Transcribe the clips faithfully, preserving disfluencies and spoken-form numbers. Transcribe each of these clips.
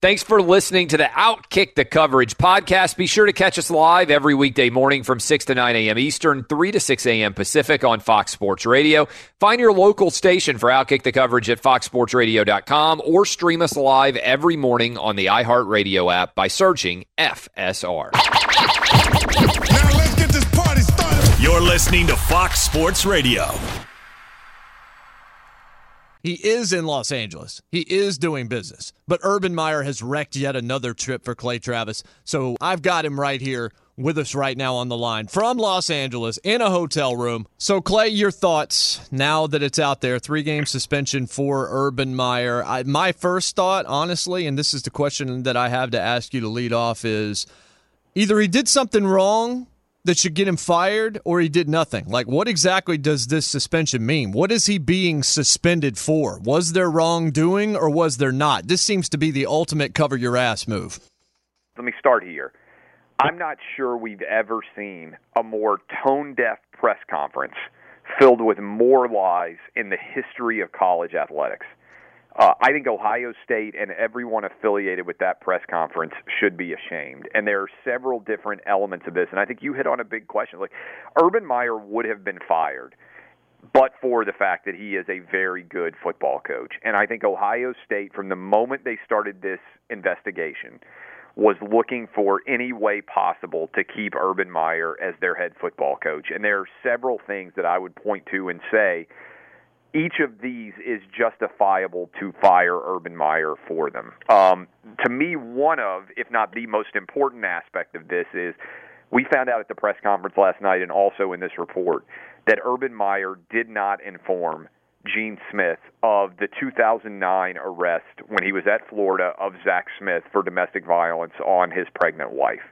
Thanks for listening to the Outkick the Coverage podcast. Be sure to catch us live every weekday morning from six to nine a.m. Eastern, three to six a.m. Pacific on Fox Sports Radio. Find your local station for Outkick the Coverage at fox sports radio dot com or stream us live every morning on the iHeartRadio app by searching F S R. Now let's get this party started. You're listening to Fox Sports Radio. He is in Los Angeles. He is doing business. But Urban Meyer has wrecked yet another trip for Clay Travis. So I've got him right here with us right now on the line from Los Angeles in a hotel room. So, Clay, your thoughts now that it's out there, three-game suspension for Urban Meyer. I, my first thought, honestly, and this is the question that I have to ask you to lead off, is either he did something wrong that should get him fired, or he did nothing. Like, what exactly does this suspension mean? What is he being suspended for? Was there wrongdoing, or was there not? This seems to be the ultimate cover-your-ass move. Let me start here. I'm not sure we've ever seen a more tone-deaf press conference filled with more lies in the history of college athletics. Uh, I think Ohio State and everyone affiliated with that press conference should be ashamed. And there are several different elements of this. And I think you hit on a big question. Like, Urban Meyer would have been fired, but for the fact that he is a very good football coach. And I think Ohio State, from the moment they started this investigation, was looking for any way possible to keep Urban Meyer as their head football coach. And there are several things that I would point to and say, each of these is justifiable to fire Urban Meyer for them. Um, to me, one of, if not the most important aspect of this is we found out at the press conference last night and also in this report that Urban Meyer did not inform Gene Smith of the two thousand nine arrest when he was at Florida of Zach Smith for domestic violence on his pregnant wife.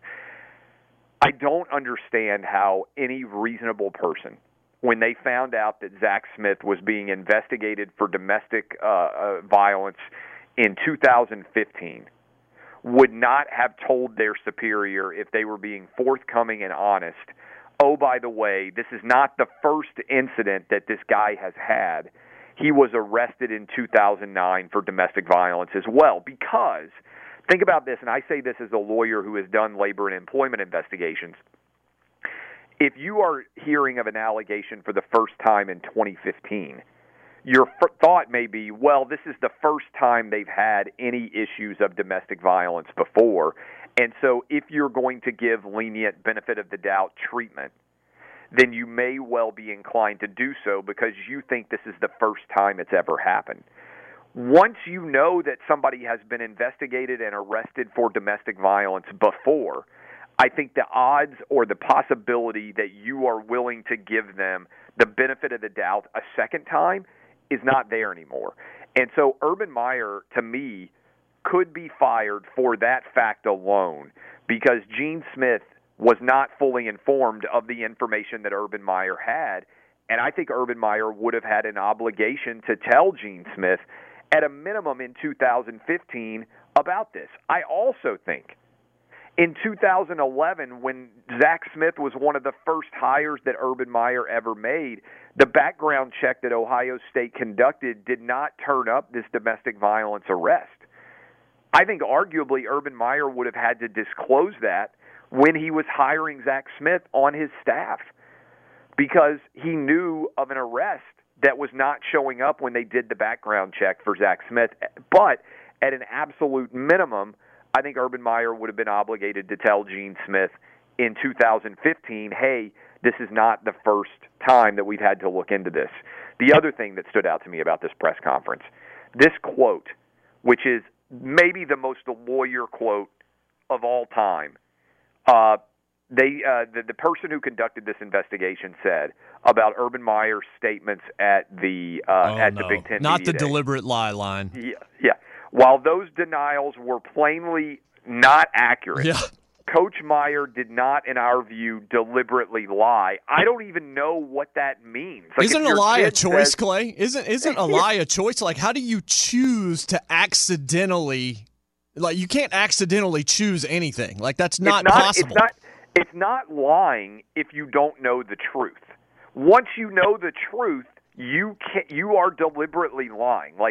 I don't understand how any reasonable person, when they found out that Zach Smith was being investigated for domestic uh, uh, violence in two thousand fifteen, would not have told their superior, if they were being forthcoming and honest, oh, by the way, this is not the first incident that this guy has had. He was arrested in two thousand nine for domestic violence as well. Because, think about this, and I say this as a lawyer who has done labor and employment investigations. If you are hearing of an allegation for the first time in twenty fifteen, your f- thought may be, well, this is the first time they've had any issues of domestic violence before, and so if you're going to give lenient benefit of the doubt treatment, then you may well be inclined to do so because you think this is the first time it's ever happened. Once you know that somebody has been investigated and arrested for domestic violence before, I think the odds or the possibility that you are willing to give them the benefit of the doubt a second time is not there anymore. And so Urban Meyer, to me, could be fired for that fact alone because Gene Smith was not fully informed of the information that Urban Meyer had. And I think Urban Meyer would have had an obligation to tell Gene Smith at a minimum in two thousand fifteen about this. I also think in two thousand eleven, when Zach Smith was one of the first hires that Urban Meyer ever made, the background check that Ohio State conducted did not turn up this domestic violence arrest. I think arguably Urban Meyer would have had to disclose that when he was hiring Zach Smith on his staff because he knew of an arrest that was not showing up when they did the background check for Zach Smith. But at an absolute minimum, I think Urban Meyer would have been obligated to tell Gene Smith in two thousand fifteen, hey, this is not the first time that we've had to look into this. The other thing that stood out to me about this press conference, this quote, which is maybe the most lawyer quote of all time, uh, they uh, the, the person who conducted this investigation said about Urban Meyer's statements at the uh, oh, at no. the Big Ten Not Media the Day. Deliberate lie line. Yeah, yeah. While those denials were plainly not accurate, yeah. Coach Meyer did not, in our view, deliberately lie. I don't even know what that means. Like, isn't a lie a choice, says, Clay? Isn't isn't a lie a choice? Like, how do you choose to accidentally? Like, you can't accidentally choose anything. Like, that's not, it's not possible. It's not. It's not lying if you don't know the truth. Once you know the truth, you can you are deliberately lying. Like,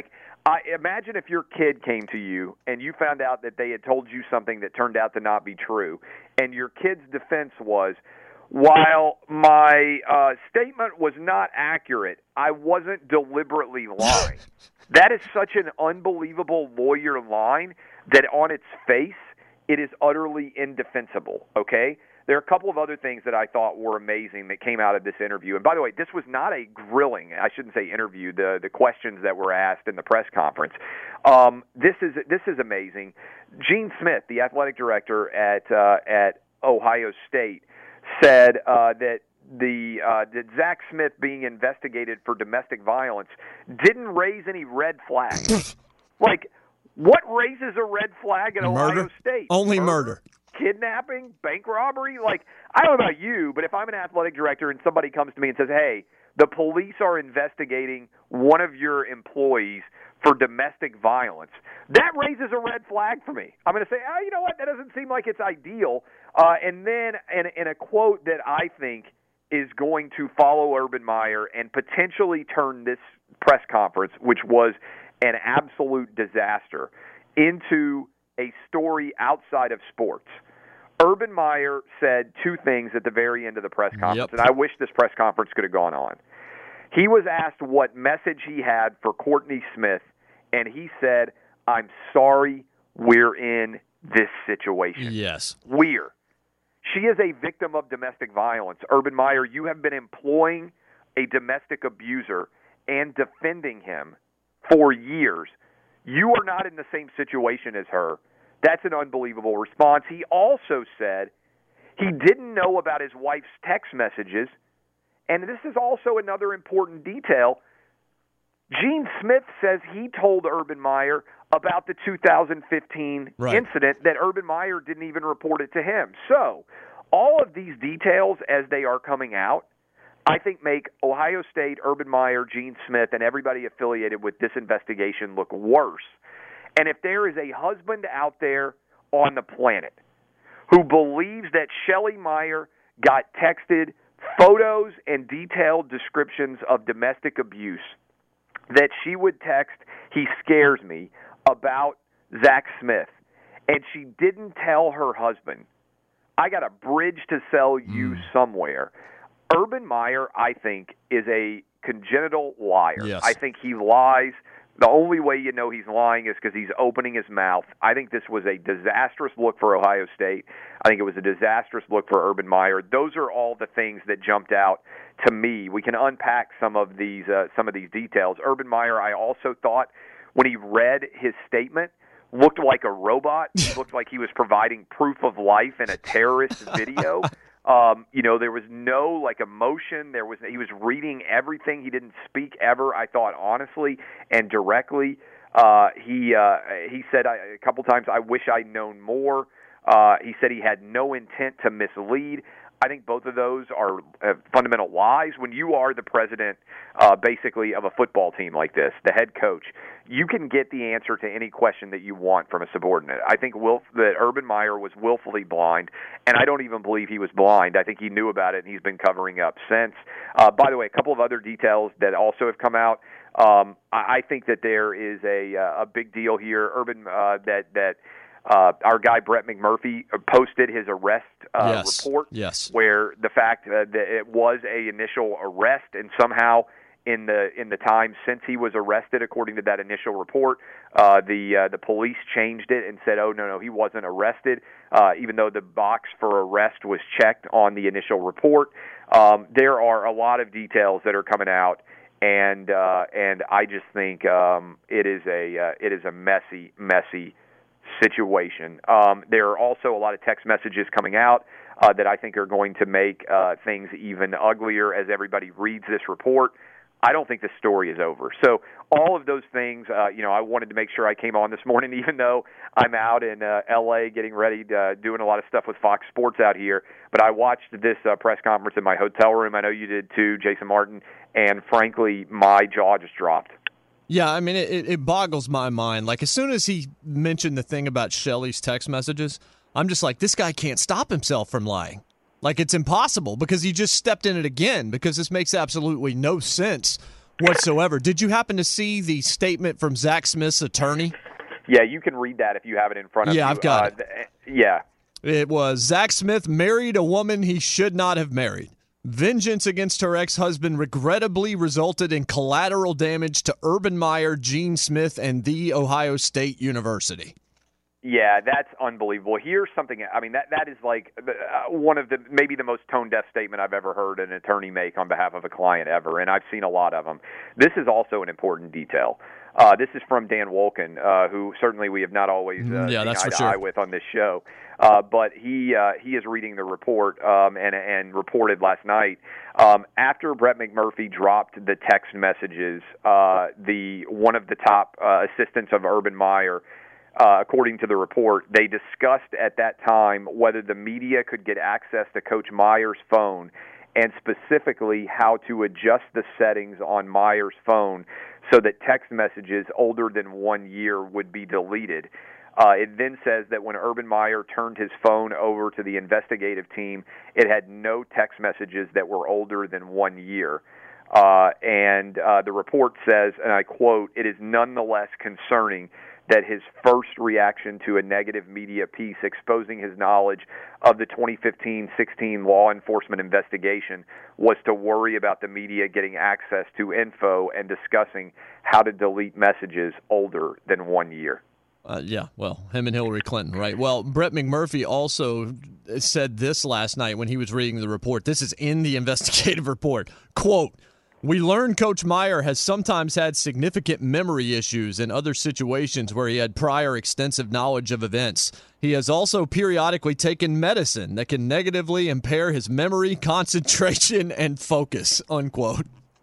I imagine if your kid came to you and you found out that they had told you something that turned out to not be true, and your kid's defense was, while my uh, statement was not accurate, I wasn't deliberately lying. That is such an unbelievable lawyer line that on its face, it is utterly indefensible, okay? There are a couple of other things that I thought were amazing that came out of this interview. And by the way, this was not a grilling. I shouldn't say interview. The the questions that were asked in the press conference. Um, this is this is amazing. Gene Smith, the athletic director at uh, at Ohio State, said uh, that the uh, that Zach Smith being investigated for domestic violence didn't raise any red flags. Like, what raises a red flag at murder? Ohio State? Only murder. Kidnapping, bank robbery. Like, I don't know about you, but if I'm an athletic director and somebody comes to me and says, hey, the police are investigating one of your employees for domestic violence, that raises a red flag for me. I'm going to say, oh, you know what, that doesn't seem like it's ideal. Uh, and then in, in a quote that I think is going to follow Urban Meyer and potentially turn this press conference, which was an absolute disaster, into a story outside of sports. Urban Meyer said two things at the very end of the press conference, yep. and I wish this press conference could have gone on. He was asked what message he had for Courtney Smith, and he said, I'm sorry we're in this situation. Yes. We're. She is a victim of domestic violence. Urban Meyer, you have been employing a domestic abuser and defending him for years. You are not in the same situation as her. That's an unbelievable response. He also said he didn't know about his wife's text messages, and this is also another important detail. Gene Smith says he told Urban Meyer about the two thousand fifteen right. incident that Urban Meyer didn't even report it to him. So all of these details as they are coming out, I think make Ohio State, Urban Meyer, Gene Smith, and everybody affiliated with this investigation look worse. And if there is a husband out there on the planet who believes that Shelly Meyer got texted photos and detailed descriptions of domestic abuse, that she would text, he scares me, about Zach Smith, and she didn't tell her husband, I got a bridge to sell you mm. somewhere. Urban Meyer, I think, is a congenital liar. Yes. I think he lies. The only way you know he's lying is because he's opening his mouth. I think this was a disastrous look for Ohio State. I think it was a disastrous look for Urban Meyer. Those are all the things that jumped out to me. We can unpack some of these uh, some of these details. Urban Meyer, I also thought, when he read his statement, looked like a robot. He looked like he was providing proof of life in a terrorist video. Um, you know, there was no like emotion. There was he was reading everything. He didn't speak ever. I thought honestly and directly. Uh, he uh, he said I, a couple times, "I wish I'd known more." Uh, he said he had no intent to mislead. I think both of those are uh, fundamental lies. When you are the president, uh, basically, of a football team like this, the head coach, you can get the answer to any question that you want from a subordinate. I think Wilf, that Urban Meyer was willfully blind, and I don't even believe he was blind. I think he knew about it, and he's been covering up since. Uh, by the way, a couple of other details that also have come out. Um, I, I think that there is a, uh, a big deal here. Urban, uh, that that. Uh, our guy Brett McMurphy posted his arrest uh, yes. report, yes. where the fact uh, that it was a initial arrest, and somehow in the in the time since he was arrested, according to that initial report, uh, the uh, the police changed it and said, "Oh no, no, he wasn't arrested," uh, even though the box for arrest was checked on the initial report. Um, there are a lot of details that are coming out, and uh, and I just think um, it is a uh, it is a messy, messy situation. Um, there are also a lot of text messages coming out uh, that I think are going to make uh, things even uglier as everybody reads this report. I don't think the story is over. So all of those things, uh, you know, I wanted to make sure I came on this morning, even though I'm out in uh, L A getting ready, to, uh, doing a lot of stuff with Fox Sports out here. But I watched this uh, press conference in my hotel room. I know you did too, Jason Martin, and frankly, my jaw just dropped. Yeah, I mean, it, it boggles my mind. Like, as soon as he mentioned the thing about Shelly's text messages, I'm just like, this guy can't stop himself from lying. Like, it's impossible because he just stepped in it again, because this makes absolutely no sense whatsoever. Did you happen to see the statement from Zach Smith's attorney? Yeah, you can read that if you have it in front of yeah, you. Yeah, I've got uh, it. Th- yeah. It was Zach Smith married a woman he should not have married. Vengeance against her ex-husband regrettably resulted in collateral damage to Urban Meyer, Gene Smith, and The Ohio State University. Yeah, that's unbelievable. Here's something, I mean, that that is like the, uh, one of the, maybe the most tone-deaf statement I've ever heard an attorney make on behalf of a client ever, and I've seen a lot of them. This is also an important detail. Uh, this is from Dan Wolken, uh, who certainly we have not always uh, yeah, seen that's eye for to sure. eye with on this show. Uh, but he uh, he is reading the report um, and, and reported last night. Um, after Brett McMurphy dropped the text messages, uh, the one of the top uh, assistants of Urban Meyer, Uh, according to the report, they discussed at that time whether the media could get access to Coach Meyer's phone and specifically how to adjust the settings on Meyer's phone so that text messages older than one year would be deleted. Uh, it then says that when Urban Meyer turned his phone over to the investigative team, it had no text messages that were older than one year. Uh, and uh, the report says, and I quote, "It is nonetheless concerning that his first reaction to a negative media piece exposing his knowledge of the twenty fifteen sixteen law enforcement investigation was to worry about the media getting access to info and discussing how to delete messages older than one year." Uh, yeah, well, him and Hillary Clinton, right? Well, Brett McMurphy also said this last night when he was reading the report. This is in the investigative report. Quote, "We learned Coach Meyer has sometimes had significant memory issues in other situations where he had prior extensive knowledge of events. He has also periodically taken medicine that can negatively impair his memory, concentration, and focus," unquote.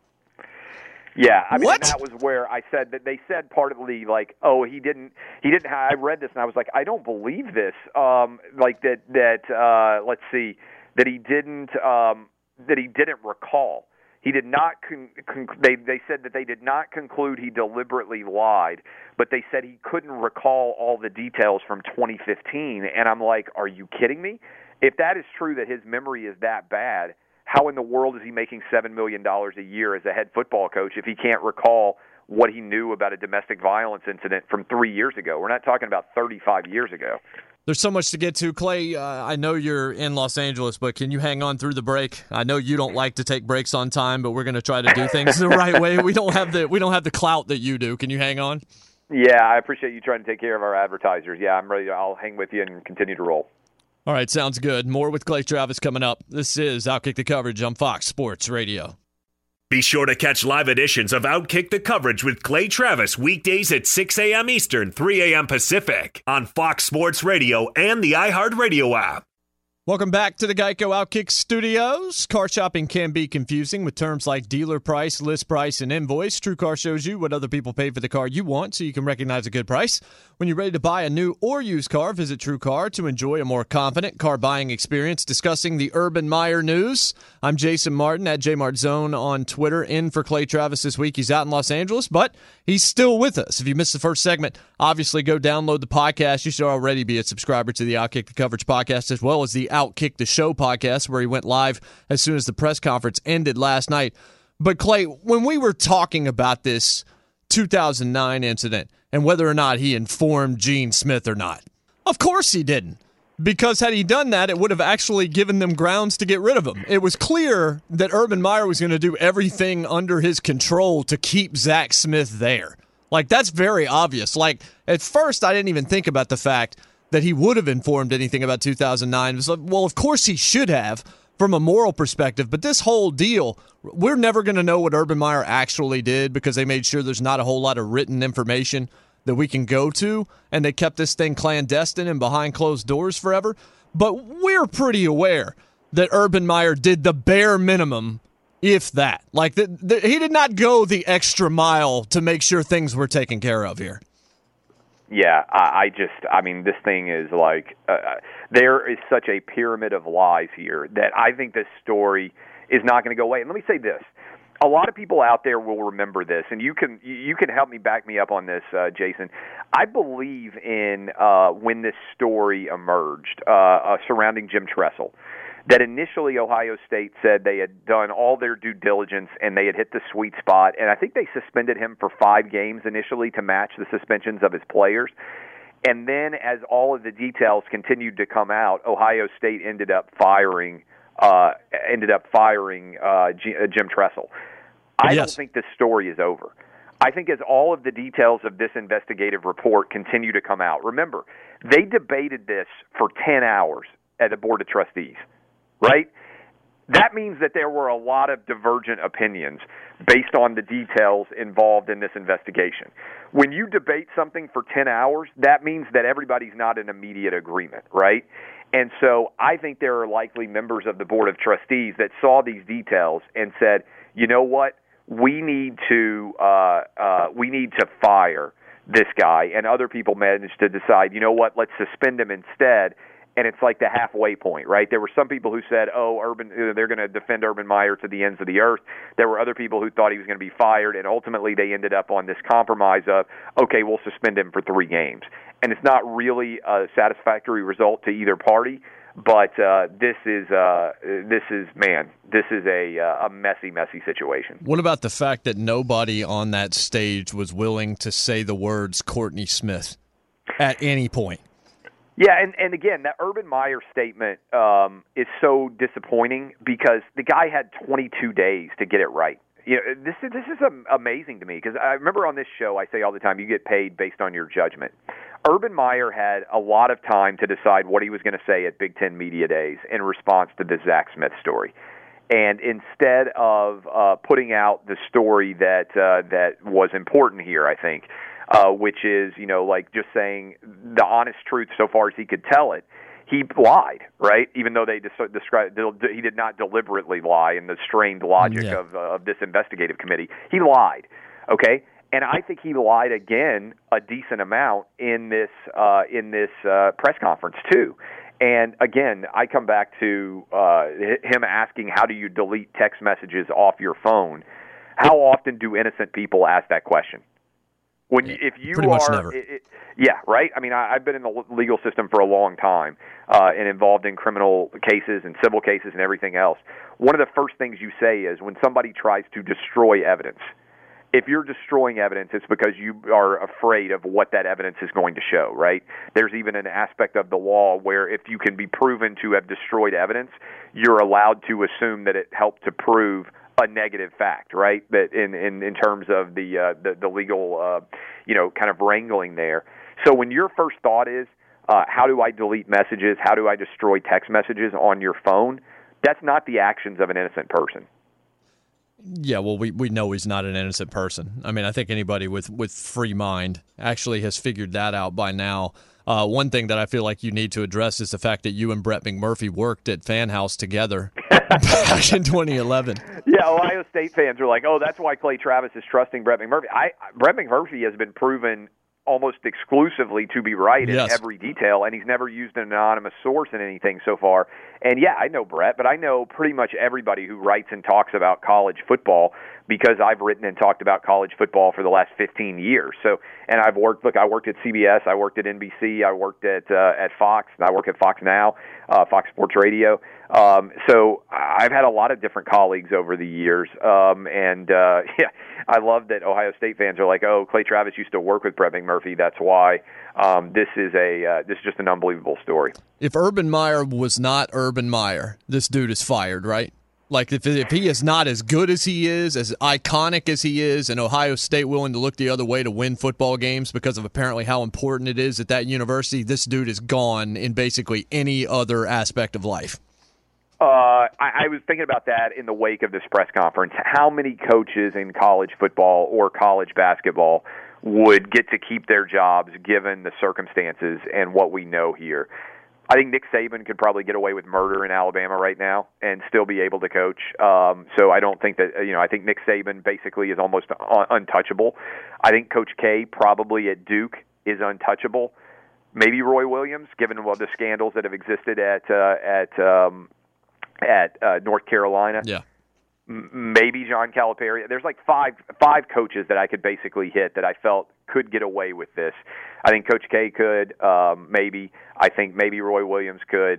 Yeah, I mean, What? and that was where I said that they said partly like, oh, he didn't, he didn't. I read this and I was like, I don't believe this. Um, like that, that uh, let's see, that he didn't, um, that he didn't recall. He did not. Con- con- they they said that they did not conclude he deliberately lied, but they said he couldn't recall all the details from twenty fifteen. And I'm like, are you kidding me? If that is true, that his memory is that bad, how in the world is he making seven million dollars a year as a head football coach if he can't recall what he knew about a domestic violence incident from three years ago? We're not talking about thirty-five years ago. There's so much to get to. Clay, uh, I know you're in Los Angeles, but can you hang on through the break? I know you don't like to take breaks on time, but we're going to try to do things the right way. We don't have the we don't have the clout that you do. Can you hang on? Yeah, I appreciate you trying to take care of our advertisers. Yeah, I'm ready. I'll hang with you and continue to roll. All right, sounds good. More with Clay Travis coming up. This is Outkick the Coverage on Fox Sports Radio. Be sure to catch live editions of Outkick the Coverage with Clay Travis weekdays at six a.m. Eastern, three a.m. Pacific on Fox Sports Radio and the iHeartRadio app. Welcome back to the Geico Outkick Studios. Car shopping can be confusing with terms like dealer price, list price, and invoice. TrueCar shows you what other people pay for the car you want so you can recognize a good price. When you're ready to buy a new or used car, visit TrueCar to enjoy a more confident car buying experience. Discussing the Urban Meyer news, I'm Jason Martin at JMartZone on Twitter. In for Clay Travis this week. He's out in Los Angeles, but he's still with us. If you missed the first segment, obviously go download the podcast. You should already be a subscriber to the Outkick the Coverage podcast as well as the Outkick the Show podcast, where he went live as soon as the press conference ended last night. But Clay, when we were talking about this two thousand nine incident and whether or not he informed Gene Smith or not, of course he didn't. Because had he done that, it would have actually given them grounds to get rid of him. It was clear that Urban Meyer was going to do everything under his control to keep Zach Smith there. Like, that's very obvious. Like, at first, I didn't even think about the fact that he would have informed anything about two thousand nine. It was like, well, of course he should have from a moral perspective. But this whole deal, we're never going to know what Urban Meyer actually did because they made sure there's not a whole lot of written information that we can go to, and they kept this thing clandestine and behind closed doors forever. But we're pretty aware that Urban Meyer did the bare minimum, if that. Like, the, the, he did not go the extra mile to make sure things were taken care of here. Yeah, I, I just, I mean, this thing is like, uh, there is such a pyramid of lies here that I think this story is not going to go away. And let me say this. A lot of people out there will remember this, and you can you can help me back me up on this, uh, Jason. I believe in uh, when this story emerged uh, uh, surrounding Jim Tressel, that initially Ohio State said they had done all their due diligence and they had hit the sweet spot, and I think they suspended him for five games initially to match the suspensions of his players. And then as all of the details continued to come out, Ohio State ended up firing uh, ended up firing uh, G- uh, Jim Tressel. I yes. don't think this story is over. I think as all of the details of this investigative report continue to come out, remember, they debated this for ten hours at the Board of Trustees, right? That means that there were a lot of divergent opinions based on the details involved in this investigation. When you debate something for ten hours, that means that everybody's not in immediate agreement, right? And so I think there are likely members of the Board of Trustees that saw these details and said, you know what, we need to uh, uh, we need to fire this guy. And other people managed to decide, you know what, let's suspend him instead. And it's like the halfway point, right? There were some people who said, oh, Urban, they're going to defend Urban Meyer to the ends of the earth. There were other people who thought he was going to be fired, and ultimately they ended up on this compromise of, okay, we'll suspend him for three games. And it's not really a satisfactory result to either party, but uh, this is, uh, this is, man, this is a, uh, a messy, messy situation. What about the fact that nobody on that stage was willing to say the words Courtney Smith at any point? Yeah, and, and again, that Urban Meyer statement um, is so disappointing because the guy had twenty-two days to get it right. You know, this is this is amazing to me because I remember on this show I say all the time, you get paid based on your judgment. Urban Meyer had a lot of time to decide what he was going to say at Big Ten Media Days in response to the Zach Smith story. And instead of uh, putting out the story that uh, that was important here, I think, Uh, which is, you know, like just saying the honest truth so far as he could tell it, he lied, right? Even though they des- described, he did not deliberately lie in the strained logic yeah. of, uh, of this investigative committee. He lied, okay? And I think he lied again a decent amount in this uh, in this uh, press conference too. And again, I come back to uh, him asking, how do you delete text messages off your phone? How often do innocent people ask that question? When you, if you Pretty much are, never. It, it, yeah, right. I mean, I, I've been in the legal system for a long time uh, and involved in criminal cases and civil cases and everything else. One of the first things you say is when somebody tries to destroy evidence. If you're destroying evidence, it's because you are afraid of what that evidence is going to show, right? There's even an aspect of the law where if you can be proven to have destroyed evidence, you're allowed to assume that it helped to prove a negative fact, right? That in, in, in terms of the, uh, the the legal, uh, you know, kind of wrangling there. So when your first thought is, uh, how do I delete messages? How do I destroy text messages on your phone? That's not the actions of an innocent person. Yeah, well, we, we know he's not an innocent person. I mean, I think anybody with, with free mind actually has figured that out by now. Uh, one thing that I feel like you need to address is the fact that you and Brett McMurphy worked at Fan House together back in twenty eleven. Yeah, Ohio State fans are like, oh, that's why Clay Travis is trusting Brett McMurphy. I, Brett McMurphy has been proven almost exclusively to be right yes. in every detail, and he's never used an anonymous source in anything so far. And yeah, I know Brett, but I know pretty much everybody who writes and talks about college football because I've written and talked about college football for the last fifteen years. So, and I've worked. Look, I worked at C B S, I worked at N B C, I worked at uh, at Fox, and I work at Fox Now, uh, Fox Sports Radio. Um, so I've had a lot of different colleagues over the years, um, and uh, yeah, I love that Ohio State fans are like, "Oh, Clay Travis used to work with Brett McMurphy. That's why." Um, this is a uh, this is just an unbelievable story. If Urban Meyer was not Urban Meyer, this dude is fired, right? Like, if if he is not as good as he is, as iconic as he is, and Ohio State willing to look the other way to win football games because of apparently how important it is at that university, this dude is gone in basically any other aspect of life. Uh, I, I was thinking about that in the wake of this press conference. How many coaches in college football or college basketball would get to keep their jobs given the circumstances and what we know here? I think Nick Saban could probably get away with murder in Alabama right now and still be able to coach. Um, so I don't think that, you know, I think Nick Saban basically is almost un- untouchable. I think Coach K probably at Duke is untouchable. Maybe Roy Williams, given well, the scandals that have existed at uh, at um, at uh, North Carolina. Yeah. Maybe John Calipari. There's like five five coaches that I could basically hit that I felt could get away with this. I think Coach K could, um, maybe. I think maybe Roy Williams could.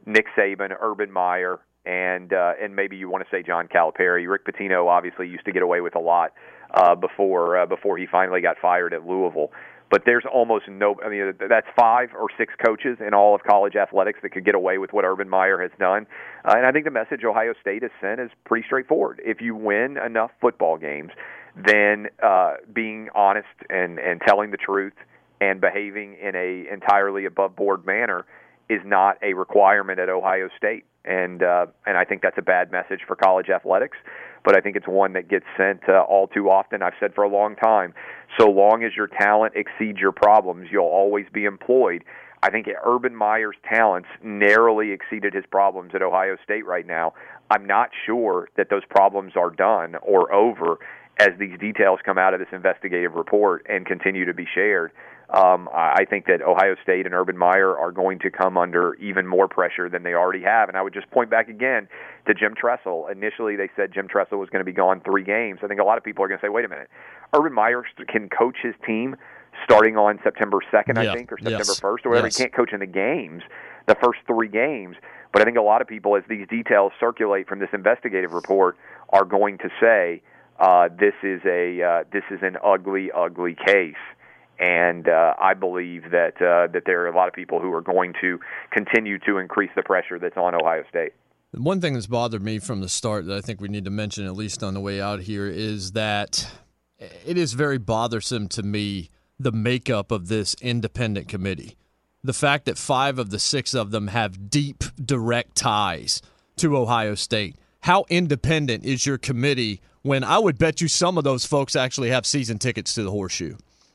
Nick Saban, Urban Meyer, and uh, and maybe you want to say John Calipari. Rick Pitino obviously used to get away with a lot uh, before uh, before he finally got fired at Louisville. But there's almost no, I mean, that's five or six coaches in all of college athletics that could get away with what Urban Meyer has done. Uh, and I think the message Ohio State has sent is pretty straightforward. If you win enough football games, then uh, being honest and, and telling the truth and behaving in a entirely above-board manner is not a requirement at Ohio State. And uh, and I think that's a bad message for college athletics, but I think it's one that gets sent uh, all too often. I've said for a long time, so long as your talent exceeds your problems, you'll always be employed. I think Urban Meyer's talents narrowly exceeded his problems at Ohio State right now. I'm not sure that those problems are done or over as these details come out of this investigative report and continue to be shared. Um, I think that Ohio State and Urban Meyer are going to come under even more pressure than they already have. And I would just point back again to Jim Tressel. Initially, they said Jim Tressel was going to be gone three games. I think a lot of people are going to say, wait a minute, Urban Meyer can coach his team starting on September second, yeah. I think, or September yes. first, or whatever. Yes. He can't coach in the games, the first three games. But I think a lot of people, as these details circulate from this investigative report, are going to say uh, this is a uh, this is an ugly, ugly case. And uh, I believe that uh, that there are a lot of people who are going to continue to increase the pressure that's on Ohio State. One thing that's bothered me from the start that I think we need to mention, at least on the way out here, is that it is very bothersome to me, the makeup of this independent committee. The fact that five of the six of them have deep, direct ties to Ohio State. How independent is your committee when I would bet you some of those folks actually have season tickets to the Horseshoe?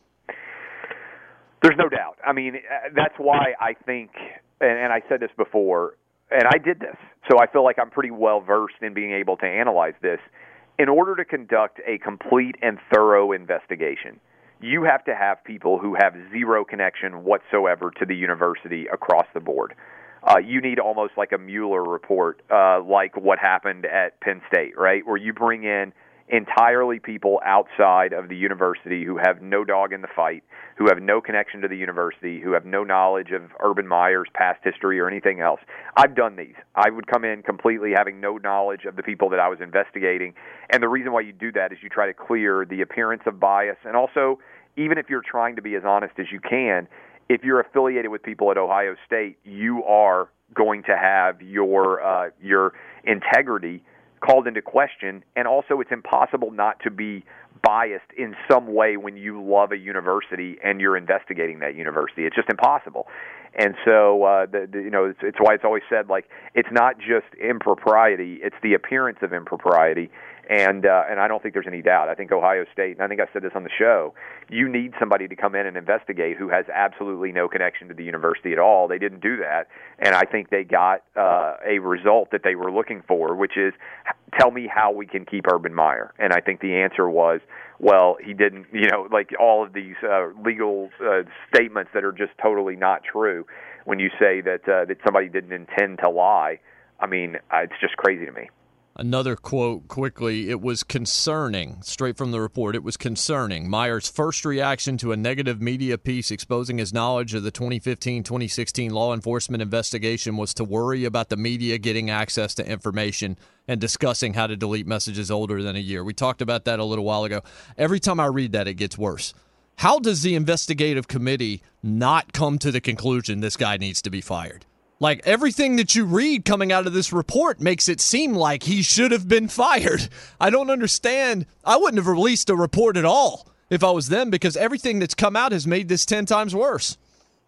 There's no doubt. I mean, that's why I think, and, and I said this before, and I did this, so I feel like I'm pretty well versed in being able to analyze this. In order to conduct a complete and thorough investigation, you have to have people who have zero connection whatsoever to the university across the board. Uh, you need almost like a Mueller report, uh, like what happened at Penn State, right, where you bring in entirely people outside of the university who have no dog in the fight, who have no connection to the university, who have no knowledge of Urban Meyer's past history or anything else. I've done these. I would come in completely having no knowledge of the people that I was investigating, and the reason why you do that is you try to clear the appearance of bias, and also, even if you're trying to be as honest as you can, if you're affiliated with people at Ohio State, you are going to have your uh, your integrity called into question, and also it's impossible not to be biased in some way when you love a university and you're investigating that university. It's just impossible. And so, uh, the, the, you know, it's, it's why it's always said, like, it's not just impropriety, it's the appearance of impropriety. And uh, and I don't think there's any doubt. I think Ohio State, and I think I said this on the show, you need somebody to come in and investigate who has absolutely no connection to the university at all. They didn't do that, and I think they got uh, a result that they were looking for, which is, tell me how we can keep Urban Meyer. And I think the answer was, well, he didn't, you know, like all of these uh, legal uh, statements that are just totally not true. When you say that uh, that somebody didn't intend to lie, I mean, uh, it's just crazy to me. Another quote quickly, it was concerning, straight from the report, it was concerning. Meyer's first reaction to a negative media piece exposing his knowledge of the twenty fifteen twenty sixteen law enforcement investigation was to worry about the media getting access to information and discussing how to delete messages older than a year. We talked about that a little while ago. Every time I read that, it gets worse. How does the investigative committee not come to the conclusion this guy needs to be fired? Like, everything that you read coming out of this report makes it seem like he should have been fired. I don't understand. I wouldn't have released a report at all if I was them, because everything that's come out has made this ten times worse.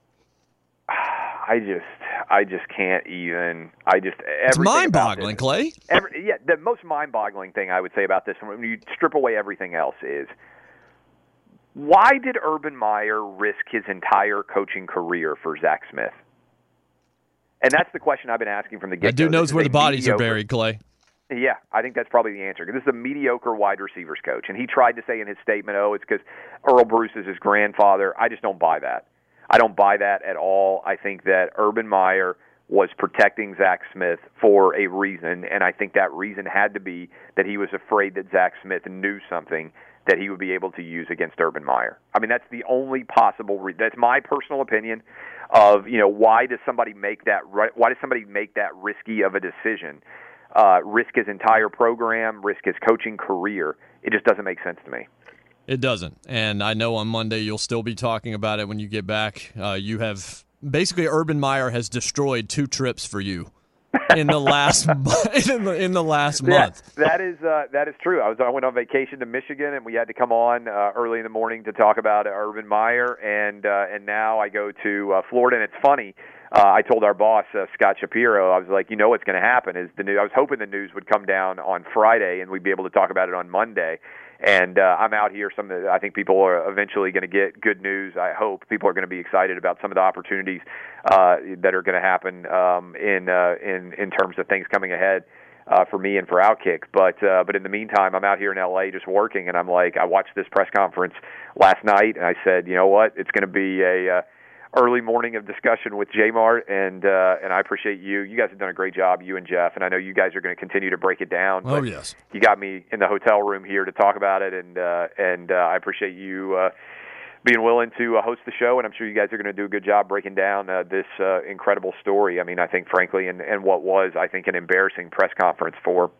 I just, I just can't even. I just. It's mind-boggling, this, Clay. Every, yeah, the most mind-boggling thing I would say about this, when you strip away everything else, is why did Urban Meyer risk his entire coaching career for Zach Smith? And that's the question I've been asking from the get-go. That dude knows where the bodies mediocre, are buried, Clay. Yeah, I think that's probably the answer. Because this is a mediocre wide receivers coach. And he tried to say in his statement, oh, it's because Earl Bruce is his grandfather. I just don't buy that. I don't buy that at all. I think that Urban Meyer was protecting Zach Smith for a reason, and I think that reason had to be that he was afraid that Zach Smith knew something that he would be able to use against Urban Meyer. I mean, that's the only possible. Re- that's my personal opinion of, you know, why does somebody make that? Why does somebody make that risky of a decision? Uh, risk his entire program, risk his coaching career. It just doesn't make sense to me. It doesn't. And I know on Monday you'll still be talking about it when you get back. Uh, you have basically Urban Meyer has destroyed two trips for you in the last in the in the last month. Yeah, that is uh, that is true. I was I went on vacation to Michigan, and we had to come on uh, early in the morning to talk about uh, Urban Meyer, and uh, and now I go to uh, Florida, and it's funny. Uh, I told our boss uh, Scott Shapiro, I was like, you know what's going to happen is the news. I was hoping the news would come down on Friday, and we'd be able to talk about it on Monday. And uh, I'm out here. Some, I think people are eventually going to get good news. I hope people are going to be excited about some of the opportunities uh, that are going to happen um, in uh, in in terms of things coming ahead uh, for me and for Outkick. But uh, but in the meantime, I'm out here in L A just working, and I'm like, I watched this press conference last night, and I said, you know what, it's going to be a uh, early morning of discussion with J-Mart, and uh, and I appreciate you. You guys have done a great job, you and Jeff, and I know you guys are going to continue to break it down. Oh, yes. You got me in the hotel room here to talk about it, and uh, and uh, I appreciate you uh, being willing to uh, host the show, and I'm sure you guys are going to do a good job breaking down uh, this uh, incredible story. I mean, I think, frankly, and, and what was, I think, an embarrassing press conference for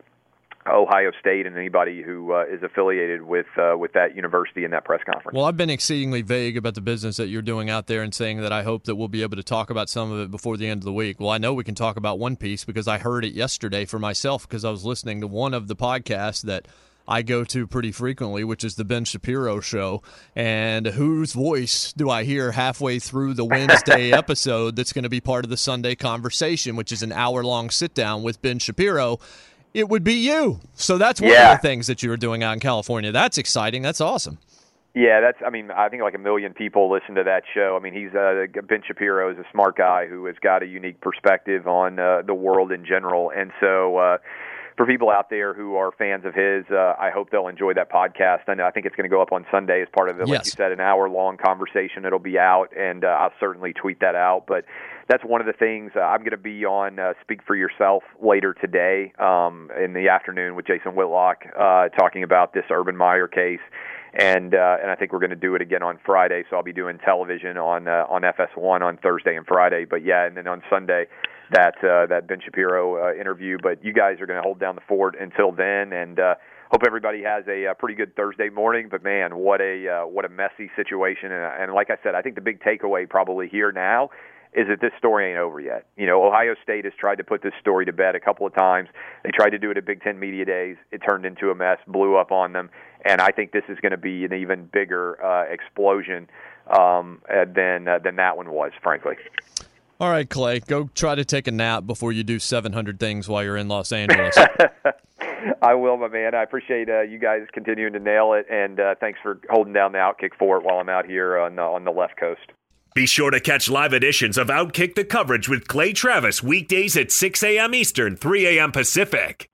Ohio State and anybody who uh, is affiliated with uh, with that university and that press conference. Well, I've been exceedingly vague about the business that you're doing out there and saying that I hope that we'll be able to talk about some of it before the end of the week. Well, I know we can talk about one piece because I heard it yesterday for myself because I was listening to one of the podcasts that I go to pretty frequently, which is the Ben Shapiro Show. And whose voice do I hear halfway through the Wednesday episode that's going to be part of the Sunday conversation, which is an hour-long sit-down with Ben Shapiro? It would be you. So that's one yeah. of the things that you were doing out in California. That's exciting. That's awesome. Yeah, that's. I mean, I think like a million people listen to that show. I mean, he's uh, Ben Shapiro is a smart guy who has got a unique perspective on uh, the world in general, and so uh, for people out there who are fans of his, uh, I hope they'll enjoy that podcast. And I think it's going to go up on Sunday as part of it. Like yes. you said, an hour-long conversation. It'll be out, and uh, I'll certainly tweet that out. But that's one of the things. Uh, I'm going to be on uh, Speak for Yourself later today um, in the afternoon with Jason Whitlock uh, talking about this Urban Meyer case. And uh, and I think we're going to do it again on Friday. So I'll be doing television on uh, on F S one on Thursday and Friday. But yeah, and then on Sunday, that uh, that Ben Shapiro uh, interview. But you guys are going to hold down the fort until then, and uh, hope everybody has a, a pretty good Thursday morning. But man, what a uh, what a messy situation. And, and like I said, I think the big takeaway probably here now is that this story ain't over yet. You know, Ohio State has tried to put this story to bed a couple of times. They tried to do it at Big Ten Media Days. It turned into a mess, blew up on them. And I think this is going to be an even bigger uh, explosion um, uh, than uh, than that one was, frankly. All right, Clay, go try to take a nap before you do seven hundred things while you're in Los Angeles. I will, my man. I appreciate uh, you guys continuing to nail it, and uh, thanks for holding down the Outkick fort while I'm out here on the, on the left coast. Be sure to catch live editions of Outkick the Coverage with Clay Travis weekdays at six a.m. Eastern, three a.m. Pacific.